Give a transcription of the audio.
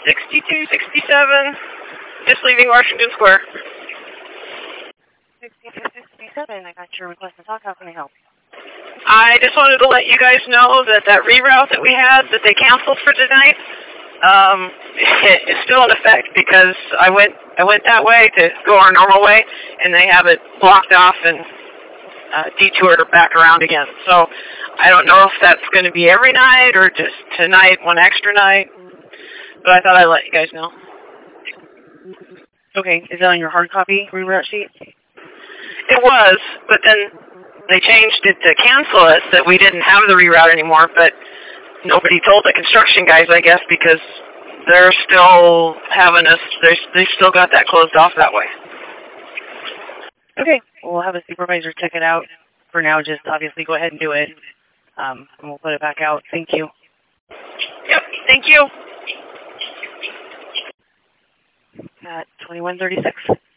6267, just leaving Washington Square. 6267, I got your request to talk. How can I help? I just wanted to let you guys know that reroute that we had, that they canceled for tonight, it's still in effect because I went that way to go our normal way, and they have it blocked off and detoured back around again. So I don't know if that's going to be every night or just tonight, one extra night, but I thought I'd let you guys know. Okay, is that on your hard copy reroute sheet? It was, but then they changed it to cancel it, that we didn't have the reroute anymore, but nobody told the construction guys, I guess, because they're still having us, they still got that closed off that way. Okay, we'll have a supervisor check it out. For now, just obviously go ahead and do it, and we'll put it back out. Thank you. Yep, thank you. At 2136.